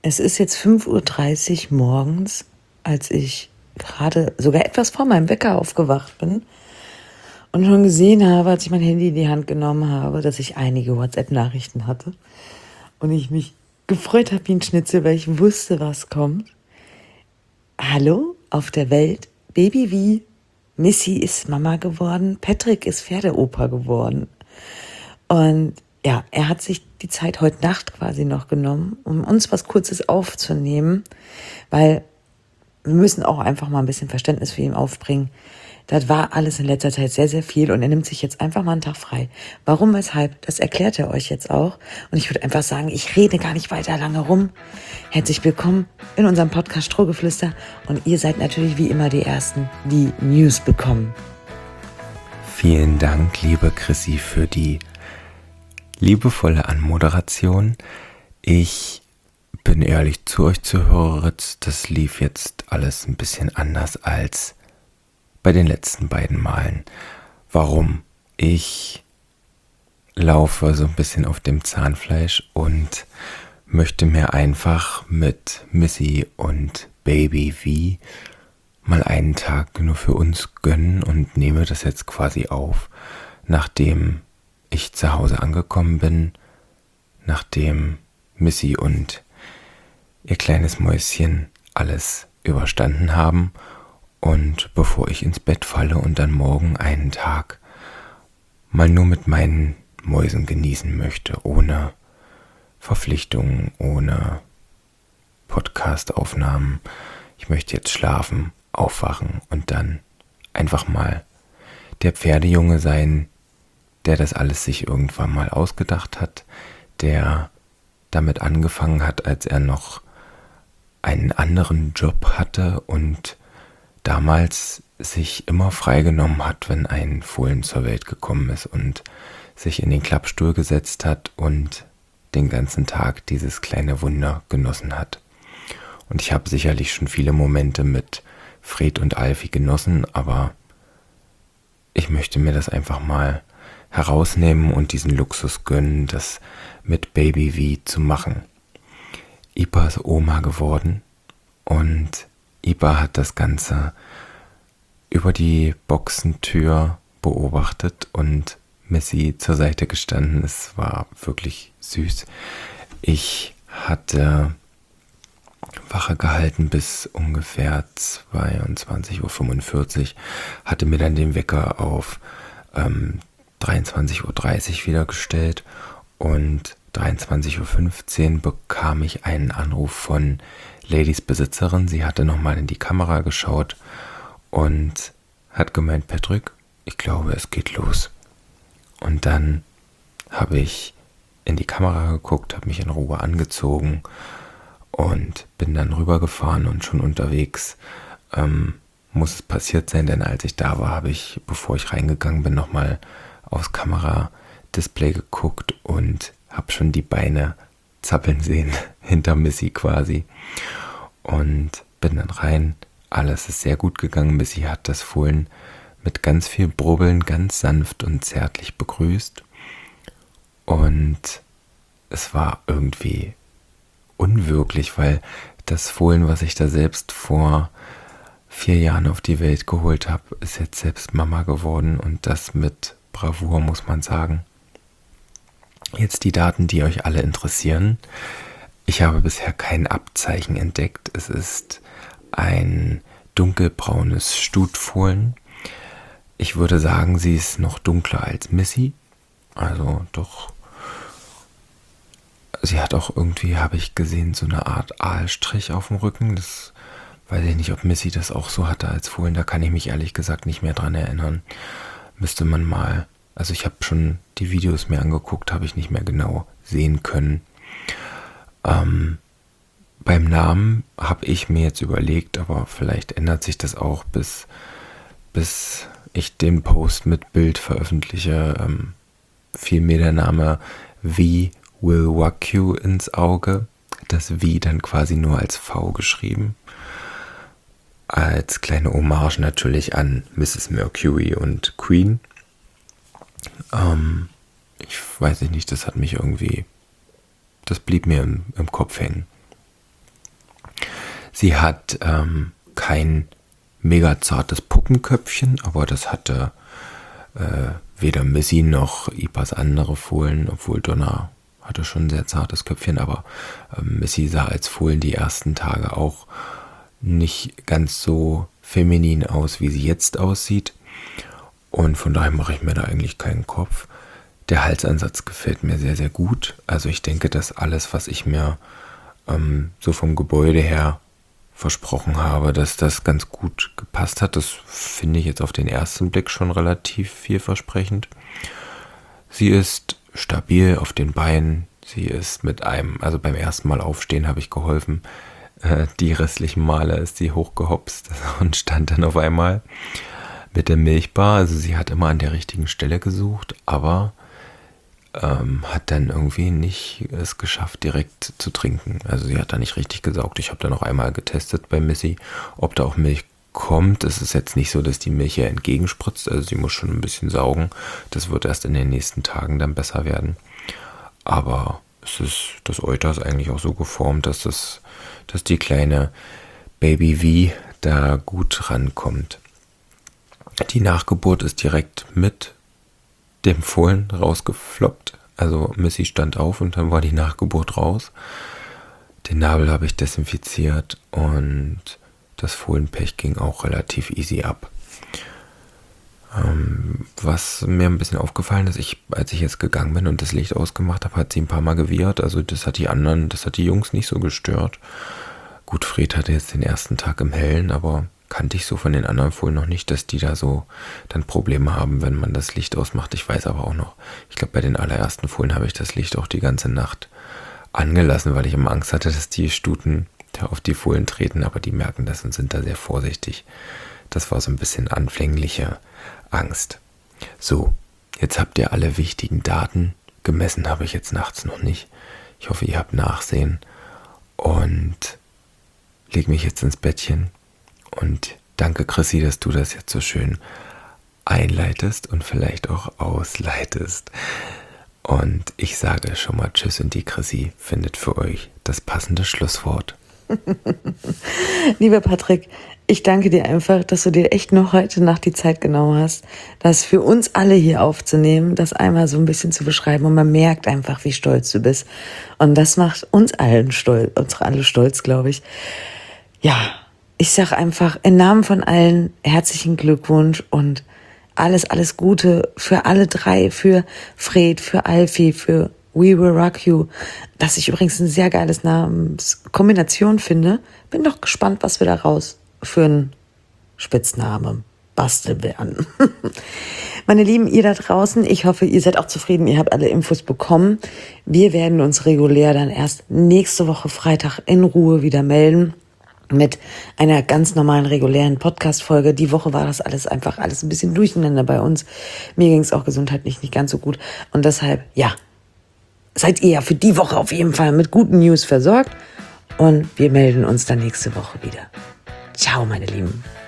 Es ist jetzt 5:30 Uhr morgens, als ich gerade sogar etwas vor meinem Wecker aufgewacht bin und schon gesehen habe, als ich mein Handy in die Hand genommen habe, dass ich einige WhatsApp-Nachrichten hatte und ich mich gefreut habe wie ein Schnitzel, weil ich wusste, was kommt. Hallo auf der Welt, Baby wie, Missy ist Mama geworden, Patrick ist Pferdeopa geworden. Und ja, er hat sich die Zeit heute Nacht quasi noch genommen, um uns was Kurzes aufzunehmen, weil wir müssen auch einfach mal ein bisschen Verständnis für ihn aufbringen. Das war alles in letzter Zeit sehr, sehr viel und er nimmt sich jetzt einfach mal einen Tag frei. Warum, weshalb, das erklärt er euch jetzt auch. Und ich würde einfach sagen, ich rede gar nicht weiter lange rum. Herzlich willkommen in unserem Podcast Strohgeflüster und ihr seid natürlich wie immer die Ersten, die News bekommen. Vielen Dank, liebe Chrissy, für die liebevolle Anmoderation. Ich bin ehrlich zu euch Zuhörer, das lief jetzt alles ein bisschen anders als bei den letzten beiden Malen. Warum? Ich laufe so ein bisschen auf dem Zahnfleisch und möchte mir einfach mit Missy und Baby V mal einen Tag nur für uns gönnen und nehme das jetzt quasi auf, nachdem ich zu Hause angekommen bin, nachdem Missy und ihr kleines Mäuschen alles überstanden haben und bevor ich ins Bett falle und dann morgen einen Tag mal nur mit meinen Mäusen genießen möchte, ohne Verpflichtungen, ohne Podcast-Aufnahmen. Ich möchte jetzt schlafen, aufwachen und dann einfach mal der Pferdejunge sein, der das alles sich irgendwann mal ausgedacht hat, der damit angefangen hat, als er noch einen anderen Job hatte und damals sich immer freigenommen hat, wenn ein Fohlen zur Welt gekommen ist und sich in den Klappstuhl gesetzt hat und den ganzen Tag dieses kleine Wunder genossen hat. Und ich habe sicherlich schon viele Momente mit Fred und Alfie genossen, aber ich möchte mir das einfach mal herausnehmen und diesen Luxus gönnen, das mit Baby V zu machen. Ipa ist Oma geworden und Ipa hat das Ganze über die Boxentür beobachtet und Missy zur Seite gestanden. Es war wirklich süß. Ich hatte Wache gehalten bis ungefähr 22:45 Uhr, hatte mir dann den Wecker auf 23:30 Uhr wieder gestellt und 23:15 Uhr bekam ich einen Anruf von Ladies Besitzerin. Sie hatte nochmal in die Kamera geschaut und hat gemeint, Patrick, ich glaube, es geht los. Und dann habe ich in die Kamera geguckt, habe mich in Ruhe angezogen und bin dann rübergefahren und schon unterwegs muss es passiert sein, denn als ich da war, habe ich, bevor ich reingegangen bin, nochmal aufs Kameradisplay geguckt und habe schon die Beine zappeln sehen, hinter Missy quasi. Und bin dann rein. Alles ist sehr gut gegangen. Missy hat das Fohlen mit ganz viel Brubbeln, ganz sanft und zärtlich begrüßt. Und es war irgendwie unwirklich, weil das Fohlen, was ich da selbst vor 4 Jahren auf die Welt geholt habe, ist jetzt selbst Mama geworden und das mit Bravour, muss man sagen. Jetzt die Daten, die euch alle interessieren. Ich habe bisher kein Abzeichen entdeckt. Es ist ein dunkelbraunes Stutfohlen. Ich würde sagen, sie ist noch dunkler als Missy. Also doch. Sie hat auch irgendwie, habe ich gesehen, so eine Art Aalstrich auf dem Rücken. Das weiß ich nicht, ob Missy das auch so hatte als Fohlen. Da kann ich mich ehrlich gesagt nicht mehr dran erinnern. Müsste man mal, also ich habe schon die Videos mir angeguckt, habe ich nicht mehr genau sehen können. Beim Namen habe ich mir jetzt überlegt, aber vielleicht ändert sich das auch, bis ich den Post mit Bild veröffentliche, fiel mir der Name V Will Walk You ins Auge. Das V dann quasi nur als V geschrieben. Als kleine Hommage natürlich an Mrs. Mercury und Queen. Ich weiß nicht, das hat mich irgendwie, das blieb mir im Kopf hängen. Sie hat kein mega zartes Puppenköpfchen, aber das hatte weder Missy noch Ipas andere Fohlen, obwohl Donna hatte schon ein sehr zartes Köpfchen, aber Missy sah als Fohlen die ersten Tage auch nicht ganz so feminin aus, wie sie jetzt aussieht. Und von daher mache ich mir da eigentlich keinen Kopf. Der Halsansatz gefällt mir sehr, sehr gut. Also ich denke, dass alles, was ich mir so vom Gebäude her versprochen habe, dass das ganz gut gepasst hat. Das finde ich jetzt auf den ersten Blick schon relativ vielversprechend. Sie ist stabil auf den Beinen. Sie ist also beim ersten Mal aufstehen habe ich geholfen. Die restlichen Male ist sie hochgehopst und stand dann auf einmal mit der Milchbar. Also sie hat immer an der richtigen Stelle gesucht, aber hat dann irgendwie nicht es geschafft, direkt zu trinken. Also sie hat da nicht richtig gesaugt. Ich habe dann noch einmal getestet bei Missy, ob da auch Milch kommt. Es ist jetzt nicht so, dass die Milch ihr entgegenspritzt. Also sie muss schon ein bisschen saugen. Das wird erst in den nächsten Tagen dann besser werden. Aber das Euter ist eigentlich auch so geformt, dass die kleine Baby V da gut rankommt. Die Nachgeburt ist direkt mit dem Fohlen rausgefloppt. Also Missy stand auf und dann war die Nachgeburt raus. Den Nabel habe ich desinfiziert und das Fohlenpech ging auch relativ easy ab. Was mir ein bisschen aufgefallen ist, als ich jetzt gegangen bin und das Licht ausgemacht habe, hat sie ein paar Mal gewiehert. Also das hat die Jungs nicht so gestört. Gut, Fred hatte jetzt den ersten Tag im Hellen, aber kannte ich so von den anderen Fohlen noch nicht, dass die da so dann Probleme haben, wenn man das Licht ausmacht. Ich weiß aber auch noch, ich glaube bei den allerersten Fohlen habe ich das Licht auch die ganze Nacht angelassen, weil ich immer Angst hatte, dass die Stuten da auf die Fohlen treten, aber die merken das und sind da sehr vorsichtig. Das war so ein bisschen anfängliche Angst. So, jetzt habt ihr alle wichtigen Daten. Gemessen habe ich jetzt nachts noch nicht. Ich hoffe, ihr habt Nachsehen und leg mich jetzt ins Bettchen. Und danke, Chrissy, dass du das jetzt so schön einleitest und vielleicht auch ausleitest. Und ich sage schon mal Tschüss und die Chrissy findet für euch das passende Schlusswort. Lieber Patrick, ich danke dir einfach, dass du dir echt noch heute Nacht die Zeit genommen hast, das für uns alle hier aufzunehmen, das einmal so ein bisschen zu beschreiben und man merkt einfach, wie stolz du bist. Und das macht uns alle stolz, glaube ich. Ja, ich sage einfach im Namen von allen herzlichen Glückwunsch und alles Gute für alle drei, für Fred, für Alfie, für We Will Rock You, das ich übrigens ein sehr geiles Namenskombination finde. Bin doch gespannt, was wir daraus für einen Spitznamen basteln werden. Meine Lieben, ihr da draußen, ich hoffe, ihr seid auch zufrieden, ihr habt alle Infos bekommen. Wir werden uns regulär dann erst nächste Woche Freitag in Ruhe wieder melden mit einer ganz normalen, regulären Podcast-Folge. Die Woche war das alles ein bisschen durcheinander bei uns. Mir ging es auch gesundheitlich nicht ganz so gut. Und deshalb, ja, seid ihr ja für die Woche auf jeden Fall mit guten News versorgt. Und wir melden uns dann nächste Woche wieder. Ciao, meine Lieben.